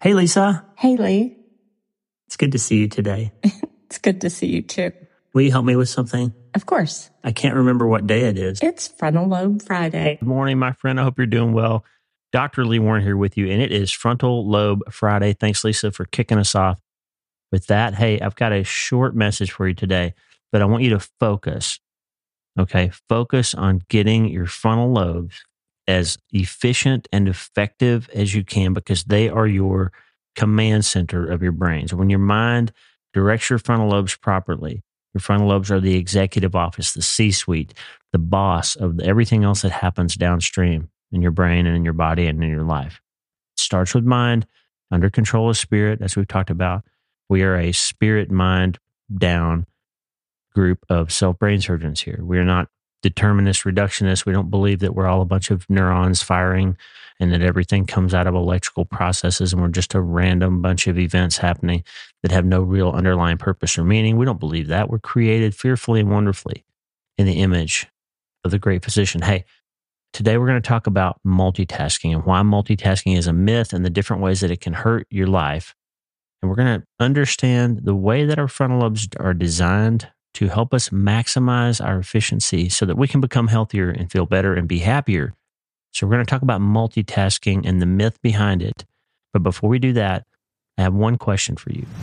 Hey, Lisa. Hey, Lee. It's good to see you today. It's good to see you too. Will you help me with something? Of course. I can't remember what day it is. It's Frontal Lobe Friday. Good morning, my friend. I hope you're doing well. Dr. Lee Warren here with you, and it is Frontal Lobe Friday. Thanks, Lisa, for kicking us off with that. Hey, I've got a short message for you today, but I want you to focus. Okay, focus on getting your frontal lobes as efficient and effective as you can, because they are your command center of your brain. So when your mind directs your frontal lobes properly, your frontal lobes are the executive office, the C-suite, the boss of everything else that happens downstream in your brain and in your body and in your life. It starts with mind, under control of spirit, as we've talked about. We are a spirit, mind down group of self-brain surgeons here. We are not determinists, reductionists. We don't believe that we're all a bunch of neurons firing and that everything comes out of electrical processes and we're just a random bunch of events happening that have no real underlying purpose or meaning. We don't believe that. We're created fearfully and wonderfully in the image of the great physician. Hey, today we're going to talk about multitasking and why multitasking is a myth and the different ways that it can hurt your life. And we're going to understand the way that our frontal lobes are designed to help us maximize our efficiency so that we can become healthier and feel better and be happier. So we're going to talk about multitasking and the myth behind it. But before we do that, I have one question for you.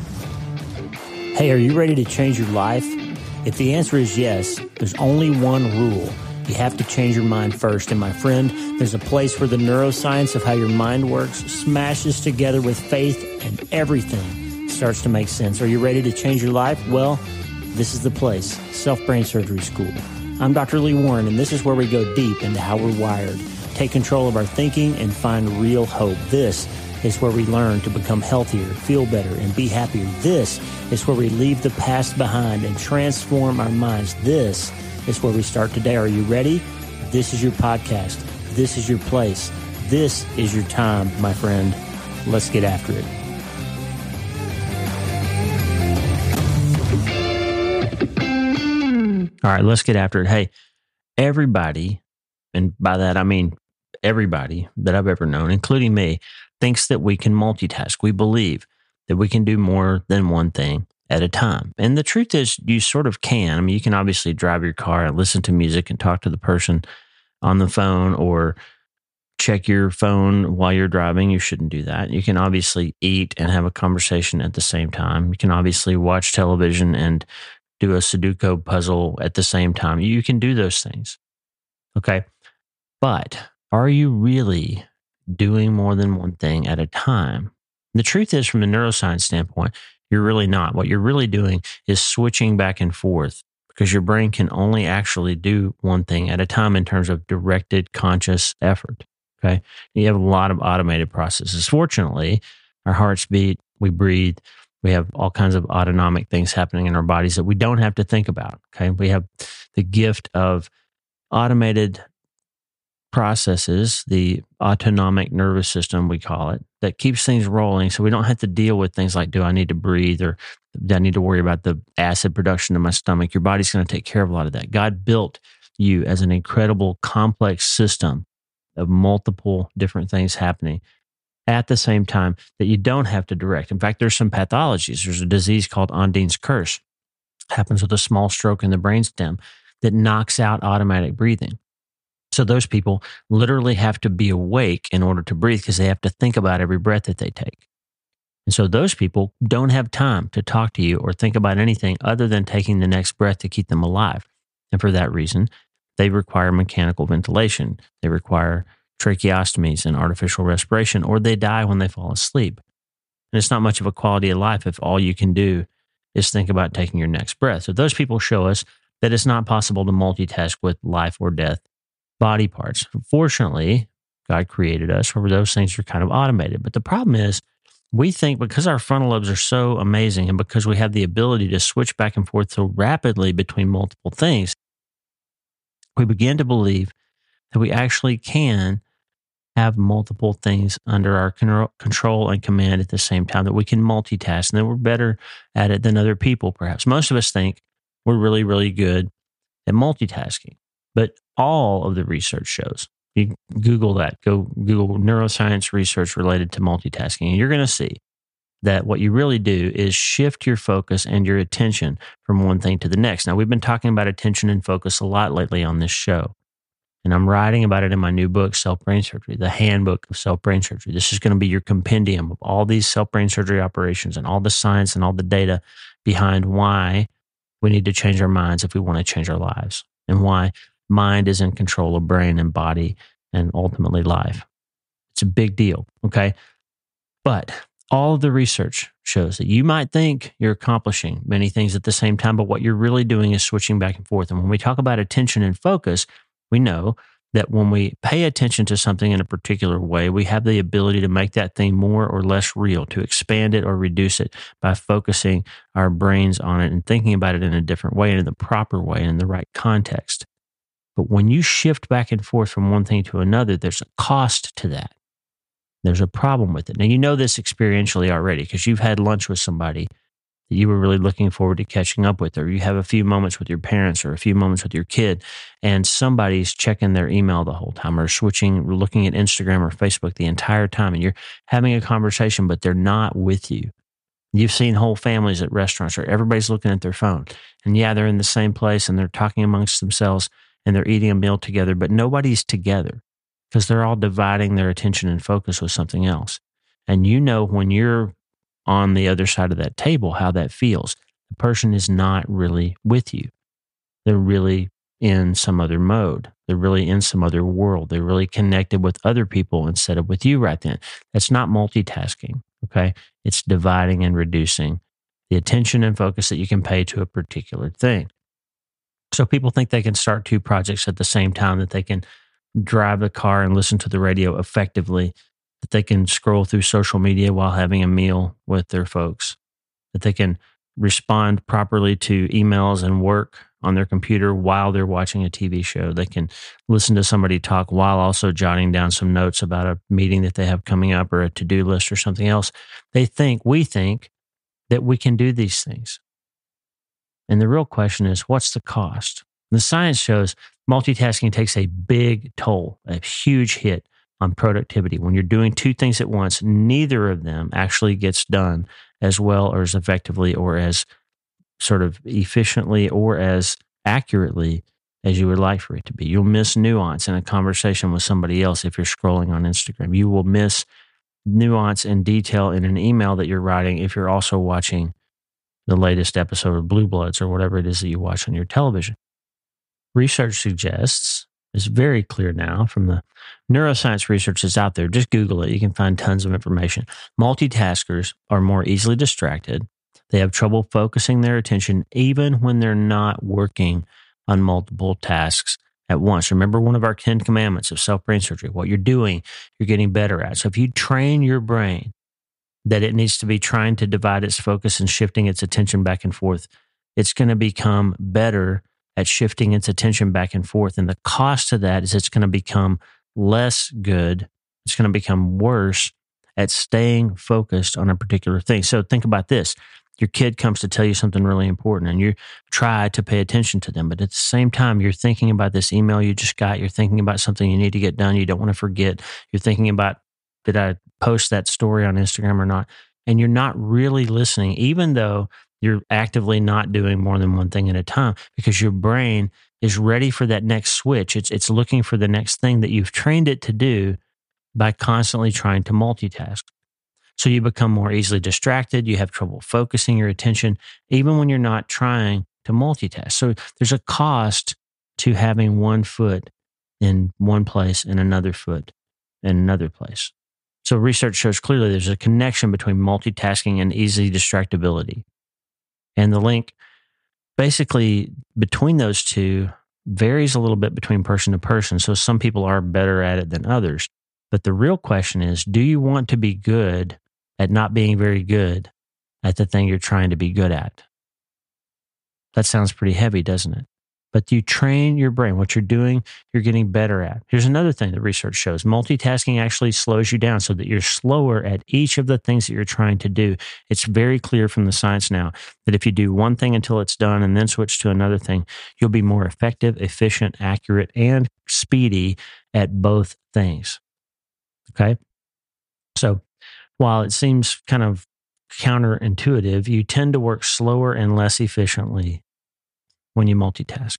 Hey, are you ready to change your life? If the answer is yes, there's only one rule. You have to change your mind first. And my friend, there's a place where the neuroscience of how your mind works smashes together with faith and everything starts to make sense. Are you ready to change your life? Well, this is the place, Self-Brain Surgery School. I'm Dr. Lee Warren, and this is where we go deep into how we're wired, take control of our thinking, and find real hope. This is where we learn to become healthier, feel better, and be happier. This is where we leave the past behind and transform our minds. This is where we start today. Are you ready? This is your podcast. This is your place. This is your time, my friend. Let's get after it. All right, let's get after it. Hey, everybody, and by that I mean everybody that I've ever known, including me, thinks that we can multitask. We believe that we can do more than one thing at a time. And the truth is, you sort of can. I mean, you can obviously drive your car and listen to music and talk to the person on the phone or check your phone while you're driving. You shouldn't do that. You can obviously eat and have a conversation at the same time. You can obviously watch television and do a Sudoku puzzle at the same time. You can do those things. Okay. But are you really doing more than one thing at a time? The truth is, from the neuroscience standpoint, you're really not. What you're really doing is switching back and forth because your brain can only actually do one thing at a time in terms of directed conscious effort. Okay. You have a lot of automated processes. Fortunately, our hearts beat, we breathe. We have all kinds of autonomic things happening in our bodies that we don't have to think about. Okay. We have the gift of automated processes, the autonomic nervous system, we call it, that keeps things rolling. So we don't have to deal with things like, do I need to breathe or do I need to worry about the acid production in my stomach? Your body's going to take care of a lot of that. God built you as an incredible complex system of multiple different things happening at the same time that you don't have to direct. In fact, there's some pathologies. There's a disease called Ondine's curse. It happens with a small stroke in the brainstem that knocks out automatic breathing. So those people literally have to be awake in order to breathe because they have to think about every breath that they take. And so those people don't have time to talk to you or think about anything other than taking the next breath to keep them alive. And for that reason, they require mechanical ventilation. They require tracheostomies and artificial respiration, or they die when they fall asleep. And it's not much of a quality of life if all you can do is think about taking your next breath. So those people show us that it's not possible to multitask with life or death body parts. Fortunately, God created us where those things are kind of automated. But the problem is, we think because our frontal lobes are so amazing and because we have the ability to switch back and forth so rapidly between multiple things, we begin to believe that we actually can have multiple things under our control and command at the same time, that we can multitask and that we're better at it than other people, perhaps. Most of us think we're really, really good at multitasking, but all of the research shows, You Google that. Go Google neuroscience research related to multitasking, and you're going to see that what you really do is shift your focus and your attention from one thing to the next. Now, we've been talking about attention and focus a lot lately on this show, and I'm writing about it in my new book, Self-Brain Surgery, the handbook of self-brain surgery. This is going to be your compendium of all these self-brain surgery operations and all the science and all the data behind why we need to change our minds if we want to change our lives, and why mind is in control of brain and body and ultimately life. It's a big deal, okay? But all of the research shows that you might think you're accomplishing many things at the same time, but what you're really doing is switching back and forth. And when we talk about attention and focus, we know that when we pay attention to something in a particular way, we have the ability to make that thing more or less real, to expand it or reduce it by focusing our brains on it and thinking about it in a different way and in the proper way and in the right context. But when you shift back and forth from one thing to another, there's a cost to that. There's a problem with it. Now, you know this experientially already because you've had lunch with somebody that you were really looking forward to catching up with, or you have a few moments with your parents or a few moments with your kid, and somebody's checking their email the whole time or looking at Instagram or Facebook the entire time, and you're having a conversation, but they're not with you. You've seen whole families at restaurants where everybody's looking at their phone, and yeah, they're in the same place and they're talking amongst themselves and they're eating a meal together, but nobody's together because they're all dividing their attention and focus with something else. And you know when you're on the other side of that table how that feels. The person is not really with you. They're really in some other mode. They're really in some other world. They're really connected with other people instead of with you right then. That's not multitasking, okay? It's dividing and reducing the attention and focus that you can pay to a particular thing. So people think they can start two projects at the same time, that they can drive the car and listen to the radio effectively, that they can scroll through social media while having a meal with their folks, that they can respond properly to emails and work on their computer while they're watching a TV show. They can listen to somebody talk while also jotting down some notes about a meeting that they have coming up or a to-do list or something else. We think that we can do these things. And the real question is, what's the cost? The science shows multitasking takes a big toll, a huge hit on productivity. When you're doing two things at once, neither of them actually gets done as well or as effectively or as sort of efficiently or as accurately as you would like for it to be. You'll miss nuance in a conversation with somebody else if you're scrolling on Instagram. You will miss nuance and detail in an email that you're writing if you're also watching the latest episode of Blue Bloods or whatever it is that you watch on your television. Research suggests, it's very clear now from the neuroscience research that's out there, just Google it, you can find tons of information. Multitaskers are more easily distracted. They have trouble focusing their attention even when they're not working on multiple tasks at once. Remember one of our 10 commandments of self-brain surgery, what you're doing, you're getting better at. So if you train your brain that it needs to be trying to divide its focus and shifting its attention back and forth, it's going to become better at shifting its attention back and forth. And the cost of that is it's going to become less good. It's going to become worse at staying focused on a particular thing. So think about this. Your kid comes to tell you something really important and you try to pay attention to them. But at the same time, you're thinking about this email you just got. You're thinking about something you need to get done. You don't want to forget. You're thinking about, did I post that story on Instagram or not? And you're not really listening, even though you're actively not doing more than one thing at a time, because your brain is ready for that next switch. It's looking for the next thing that you've trained it to do by constantly trying to multitask. So you become more easily distracted. You have trouble focusing your attention, even when you're not trying to multitask. So there's a cost to having one foot in one place and another foot in another place. So research shows clearly there's a connection between multitasking and easy distractibility. And the link basically between those two varies a little bit between person to person. So some people are better at it than others. But the real question is, do you want to be good at not being very good at the thing you're trying to be good at? That sounds pretty heavy, doesn't it? But you train your brain. What you're doing, you're getting better at. Here's another thing that research shows. Multitasking actually slows you down so that you're slower at each of the things that you're trying to do. It's very clear from the science now that if you do one thing until it's done and then switch to another thing, you'll be more effective, efficient, accurate, and speedy at both things. Okay? So while it seems kind of counterintuitive, you tend to work slower and less efficiently when you multitask.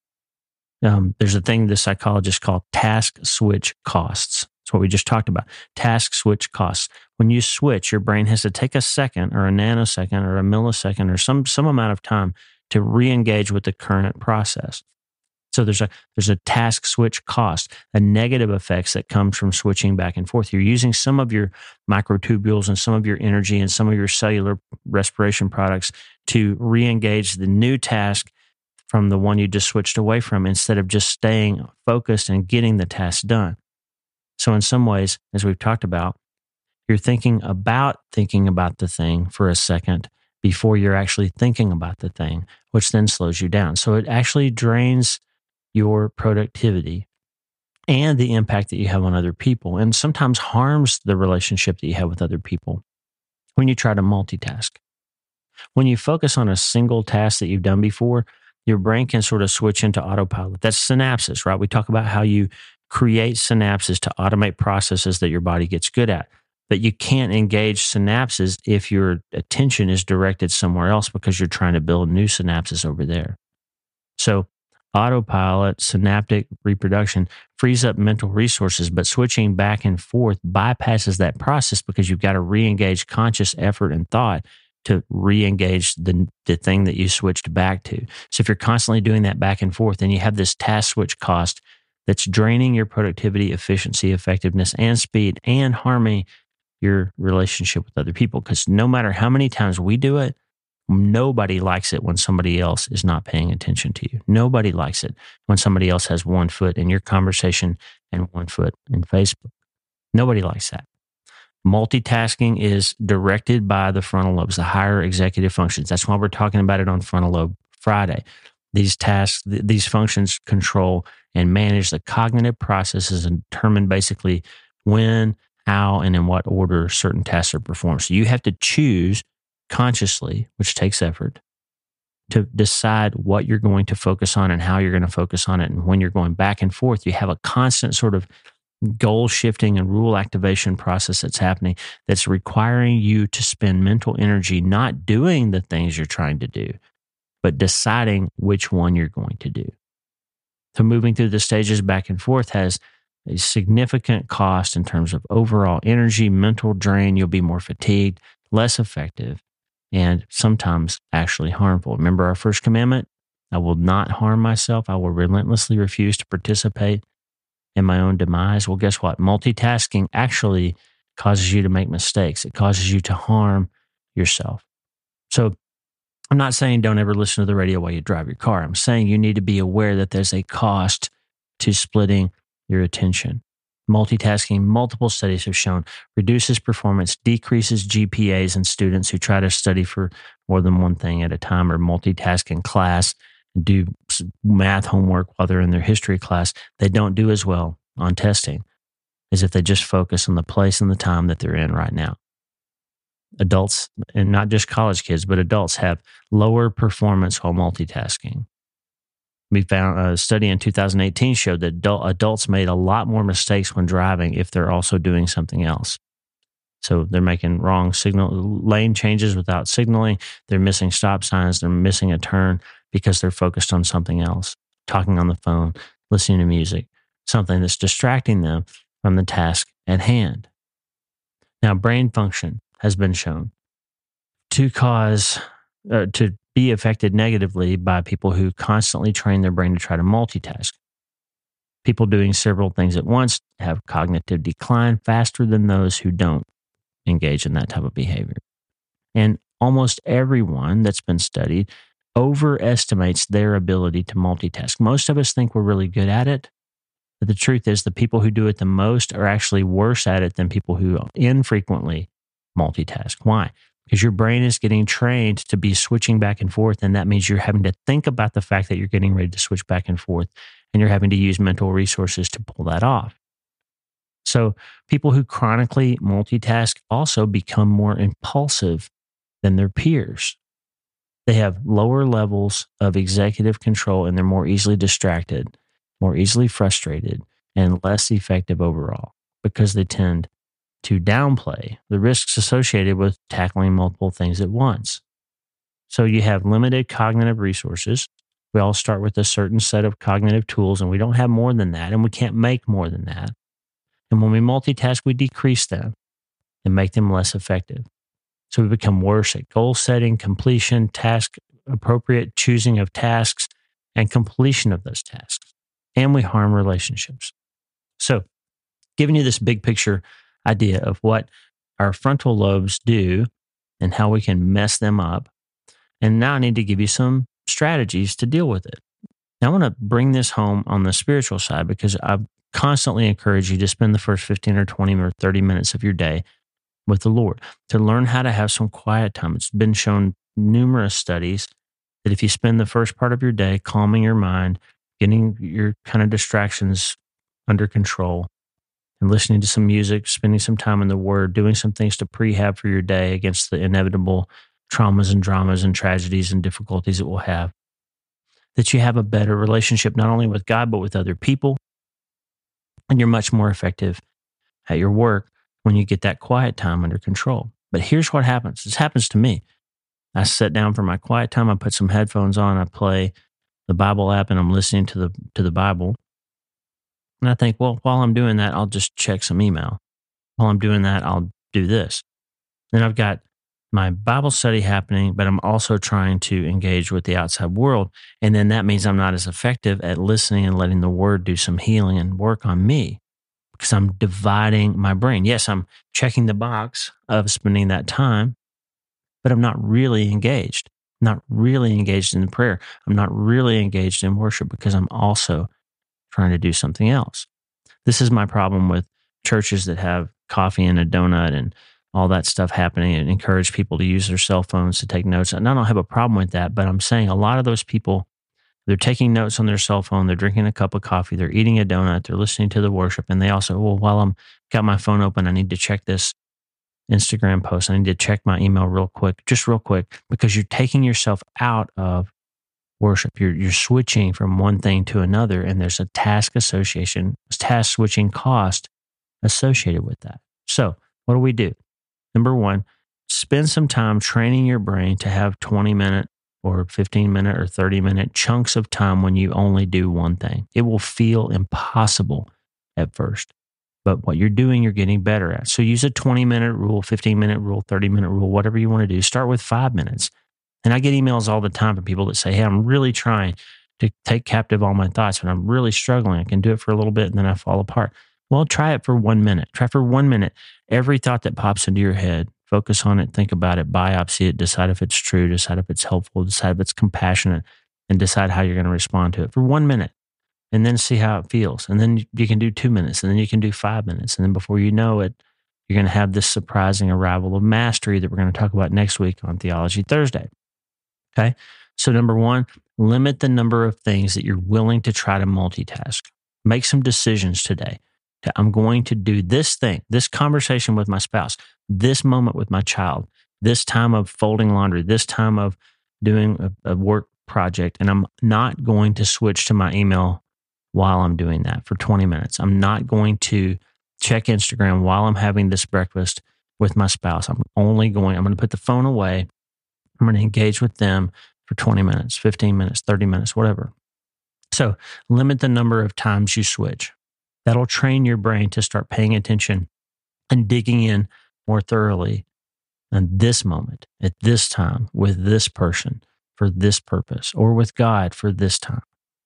There's a thing the psychologists call task switch costs. That's what we just talked about. Task switch costs. When you switch, your brain has to take a second or a nanosecond or a millisecond or some amount of time to re-engage with the current process. So there's a task switch cost, a negative effects that comes from switching back and forth. You're using some of your microtubules and some of your energy and some of your cellular respiration products to re-engage the new task from the one you just switched away from, instead of just staying focused and getting the task done. So in some ways, as we've talked about, you're thinking about the thing for a second before you're actually thinking about the thing, which then slows you down. So it actually drains your productivity and the impact that you have on other people, and sometimes harms the relationship that you have with other people when you try to multitask. When you focus on a single task that you've done before, your brain can sort of switch into autopilot. That's synapses, right? We talk about how you create synapses to automate processes that your body gets good at. But you can't engage synapses if your attention is directed somewhere else because you're trying to build new synapses over there. So autopilot, synaptic reproduction frees up mental resources, but switching back and forth bypasses that process because you've got to re-engage conscious effort and thought to re-engage the thing that you switched back to. So if you're constantly doing that back and forth, then you have this task switch cost that's draining your productivity, efficiency, effectiveness, and speed, and harming your relationship with other people. Because no matter how many times we do it, nobody likes it when somebody else is not paying attention to you. Nobody likes it when somebody else has one foot in your conversation and one foot in Facebook. Nobody likes that. Multitasking is directed by the frontal lobes, the higher executive functions. That's why we're talking about it on Frontal Lobe Friday. These tasks, these functions control and manage the cognitive processes and determine basically when, how, and in what order certain tasks are performed. So you have to choose consciously, which takes effort, to decide what you're going to focus on and how you're going to focus on it. And when you're going back and forth, you have a constant sort of goal shifting and rule activation process that's happening that's requiring you to spend mental energy not doing the things you're trying to do, but deciding which one you're going to do. So moving through the stages back and forth has a significant cost in terms of overall energy, mental drain. You'll be more fatigued, less effective, and sometimes actually harmful. Remember our first commandment? I will not harm myself. I will relentlessly refuse to participate in my own demise. Well, guess what? Multitasking actually causes you to make mistakes. It causes you to harm yourself. So I'm not saying don't ever listen to the radio while you drive your car. I'm saying you need to be aware that there's a cost to splitting your attention. Multitasking, multiple studies have shown, reduces performance, decreases GPAs in students who try to study for more than one thing at a time or multitask in class, do math homework while they're in their history class. They don't do as well on testing as if they just focus on the place and the time that they're in right now. Adults, and not just college kids, but adults have lower performance while multitasking. We found a study in 2018 showed that adults made a lot more mistakes when driving if they're also doing something else. So they're making wrong lane changes without signaling. They're missing stop signs. They're missing a turn because they're focused on something else, talking on the phone, listening to music, something that's distracting them from the task at hand. Now, brain function has been shown to be affected negatively by people who constantly train their brain to try to multitask. People doing several things at once have cognitive decline faster than those who don't engage in that type of behavior. And almost everyone that's been studied overestimates their ability to multitask. Most of us think we're really good at it, but the truth is the people who do it the most are actually worse at it than people who infrequently multitask. Why? because your brain is getting trained to be switching back and forth. And that means you're having to think about the fact that you're getting ready to switch back and forth, and you're having to use mental resources to pull that off. So people who chronically multitask also become more impulsive than their peers. They have lower levels of executive control, and they're more easily distracted, more easily frustrated, and less effective overall because they tend to downplay the risks associated with tackling multiple things at once. So you have limited cognitive resources. We all start with a certain set of cognitive tools, and we don't have more than that, and we can't make more than that. And when we multitask, we decrease them and make them less effective. So we become worse at goal setting, completion, task appropriate choosing of tasks, and completion of those tasks. And we harm relationships. So giving you this big picture idea of what our frontal lobes do and how we can mess them up. And now I need to give you some strategies to deal with it. Now I want to bring this home on the spiritual side, because I constantly encourage you to spend the first 15 or 20 or 30 minutes of your day with the Lord, to learn how to have some quiet time. It's been shown numerous studies that if you spend the first part of your day calming your mind, getting your kind of distractions under control, and listening to some music, spending some time in the Word, doing some things to prehab for your day against the inevitable traumas and dramas and tragedies and difficulties it will have, that you have a better relationship not only with God, but with other people. And you're much more effective at your work when you get that quiet time under control. But here's what happens. This happens to me. I sit down for my quiet time. I put some headphones on. I play the Bible app, and I'm listening to the Bible. And I think, well, while I'm doing that, I'll just check some email. While I'm doing that, I'll do this. Then I've got my Bible study happening, but I'm also trying to engage with the outside world. And then that means I'm not as effective at listening and letting the Word do some healing and work on me, because I'm dividing my brain. Yes, I'm checking the box of spending that time, but I'm not really engaged. I'm not really engaged in prayer. I'm not really engaged in worship, because I'm also trying to do something else. This is my problem with churches that have coffee and a donut and all that stuff happening, and encourage people to use their cell phones to take notes. And I don't have a problem with that, but I'm saying a lot of those people, they're taking notes on their cell phone, they're drinking a cup of coffee, they're eating a donut, they're listening to the worship, and they also, well, while I'm got my phone open, I need to check this Instagram post, I need to check my email real quick, because you're taking yourself out of worship. You're switching from one thing to another, and there's a task switching cost associated with that. So what do we do? Number one, spend some time training your brain to have 20-minute or 15-minute or 30-minute chunks of time when you only do one thing. It will feel impossible at first, but what you're doing, you're getting better at. So use a 20-minute rule, 15-minute rule, 30-minute rule, whatever you want to do. Start with 5 minutes. And I get emails all the time from people that say, hey, I'm really trying to take captive all my thoughts, but I'm really struggling. I can do it for a little bit and then I fall apart. Well, try it for 1 minute. Try for 1 minute. Every thought that pops into your head, focus on it, think about it, biopsy it, decide if it's true, decide if it's helpful, decide if it's compassionate, and decide how you're going to respond to it for 1 minute. And then see how it feels. And then you can do 2 minutes, and then you can do 5 minutes. And then before you know it, you're going to have this surprising arrival of mastery that we're going to talk about next week on Theology Thursday. Okay. So number one, limit the number of things that you're willing to try to multitask. Make some decisions today. I'm going to do this thing, this conversation with my spouse, this moment with my child, this time of folding laundry, this time of doing a work project. And I'm not going to switch to my email while I'm doing that for 20 minutes. I'm not going to check Instagram while I'm having this breakfast with my spouse. I'm going to put the phone away. I'm going to engage with them for 20 minutes, 15 minutes, 30 minutes, whatever. So limit the number of times you switch. That'll train your brain to start paying attention and digging in more thoroughly in this moment, at this time, with this person for this purpose, or with God for this time.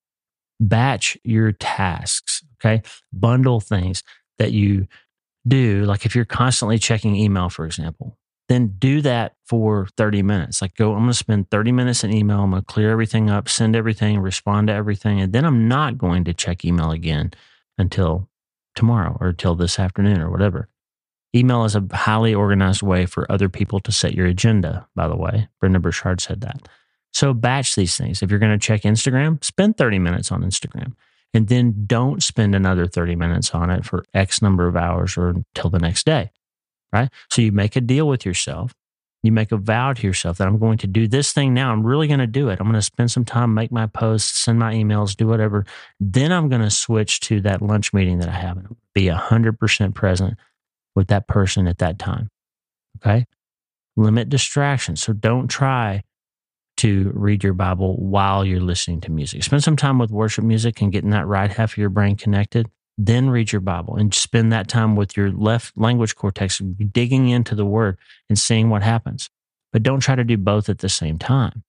Batch your tasks, okay? Bundle things that you do. Like if you're constantly checking email, for example, then do that for 30 minutes. I'm going to spend 30 minutes in email. I'm going to clear everything up, send everything, respond to everything. And then I'm not going to check email again until tomorrow or until this afternoon or whatever. Email is a highly organized way for other people to set your agenda, by the way. Brenda Burchard said that. So batch these things. If you're going to check Instagram, spend 30 minutes on Instagram. And then don't spend another 30 minutes on it for X number of hours or until the next day, right? So you make a deal with yourself. You make a vow to yourself that I'm going to do this thing now. I'm really going to do it. I'm going to spend some time, make my posts, send my emails, do whatever. Then I'm going to switch to that lunch meeting that I have and be 100% present with that person at that time, okay? Limit distractions. So don't try to read your Bible while you're listening to music. Spend some time with worship music and getting that right half of your brain connected. Then read your Bible and spend that time with your left language cortex, digging into the word and seeing what happens. But don't try to do both at the same time.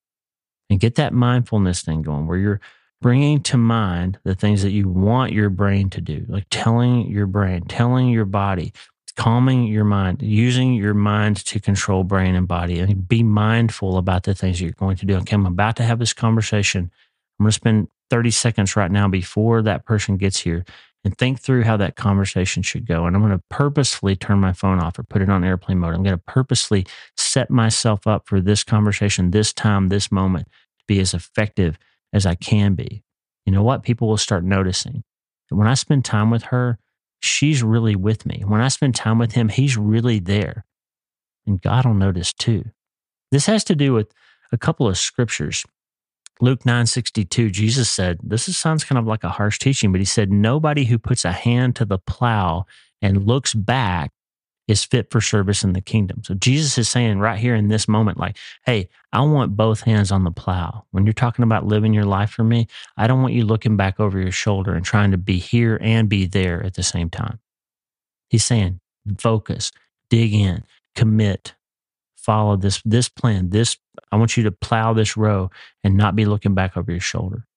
And get that mindfulness thing going where you're bringing to mind the things that you want your brain to do, like telling your brain, telling your body, calming your mind, using your mind to control brain and body, and be mindful about the things that you're going to do. Okay, I'm about to have this conversation. I'm going to spend 30 seconds right now before that person gets here and think through how that conversation should go. And I'm going to purposefully turn my phone off or put it on airplane mode. I'm going to purposely set myself up for this conversation, this time, this moment, to be as effective as I can be. You know what? People will start noticing that when I spend time with her, she's really with me. When I spend time with him, he's really there. And God will notice too. This has to do with a couple of scriptures. Luke 9:62, Jesus said, sounds kind of like a harsh teaching, but he said, nobody who puts a hand to the plow and looks back is fit for service in the kingdom. So Jesus is saying right here in this moment, like, hey, I want both hands on the plow. When you're talking about living your life for me, I don't want you looking back over your shoulder and trying to be here and be there at the same time. He's saying, focus, dig in, commit, follow this plan. I want you to plow this row and not be looking back over your shoulder.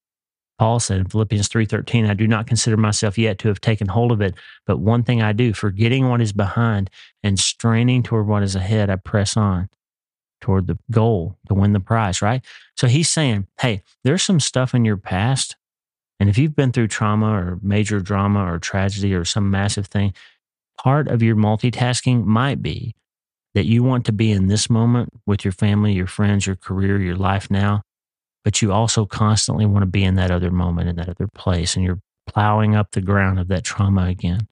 Paul said in Philippians 3:13, I do not consider myself yet to have taken hold of it, but one thing I do, forgetting what is behind and straining toward what is ahead, I press on toward the goal to win the prize, right? So he's saying, hey, there's some stuff in your past, and if you've been through trauma or major drama or tragedy or some massive thing, part of your multitasking might be that you want to be in this moment with your family, your friends, your career, your life now, but you also constantly want to be in that other moment, in that other place, and you're plowing up the ground of that trauma again.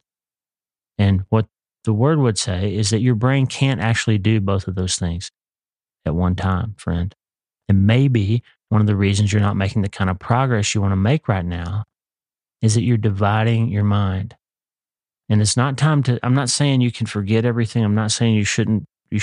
And what the word would say is that your brain can't actually do both of those things at one time, friend. And maybe one of the reasons you're not making the kind of progress you want to make right now is that you're dividing your mind. And it's not time to, I'm not saying you can forget everything. I'm not saying you shouldn't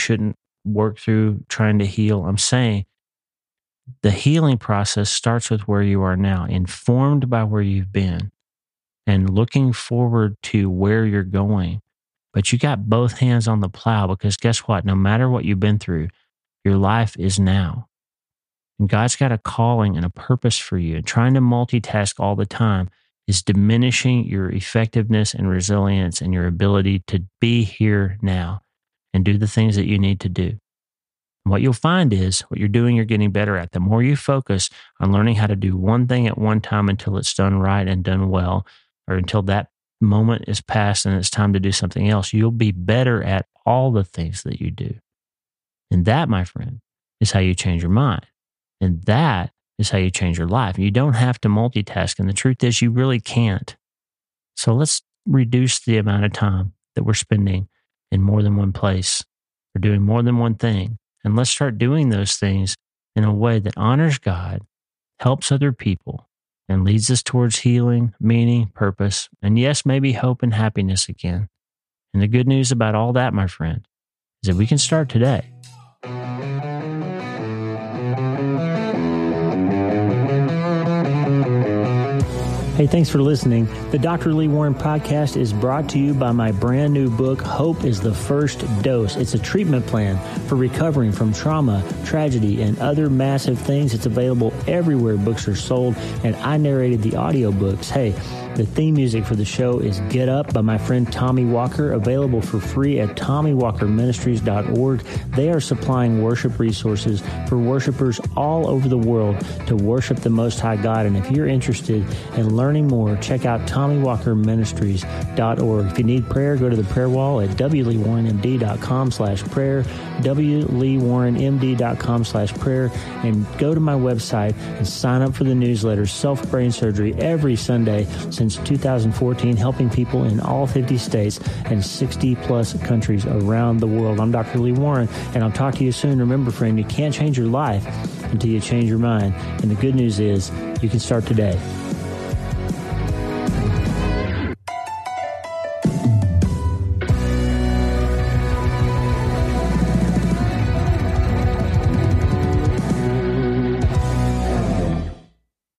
work through trying to heal. I'm saying the healing process starts with where you are now, informed by where you've been and looking forward to where you're going. But you got both hands on the plow because guess what? No matter what you've been through, your life is now. And God's got a calling and a purpose for you. And trying to multitask all the time is diminishing your effectiveness and resilience and your ability to be here now and do the things that you need to do. And what you'll find is what you're doing, you're getting better at. The more you focus on learning how to do one thing at one time until it's done right and done well, or until that moment is past and it's time to do something else, you'll be better at all the things that you do. And that, my friend, is how you change your mind. And that is how you change your life. You don't have to multitask. And the truth is you really can't. So let's reduce the amount of time that we're spending in more than one place or doing more than one thing. And let's start doing those things in a way that honors God, helps other people, and leads us towards healing, meaning, purpose, and yes, maybe hope and happiness again. And the good news about all that, my friend, is that we can start today. Hey, thanks for listening. The Dr. Lee Warren podcast is brought to you by my brand new book, Hope is the First Dose. It's a treatment plan for recovering from trauma, tragedy, and other massive things. It's available everywhere books are sold, and I narrated the audiobooks. Hey, the theme music for the show is Get Up by my friend Tommy Walker, available for free at TommyWalkerMinistries.org. They are supplying worship resources for worshipers all over the world to worship the Most High God. And if you're interested in learning more, check out Tommy TommyWalkerMinistries.org. If you need prayer, go to the prayer wall at wleewarrenmd.com/prayer, wleewarrenmd.com/prayer, and go to my website and sign up for the newsletter, Self-Brain Surgery, every Sunday since 2014, helping people in all 50 states and 60-plus countries around the world. I'm Dr. Lee Warren, and I'll talk to you soon. Remember, friend, you can't change your life until you change your mind. And the good news is you can start today.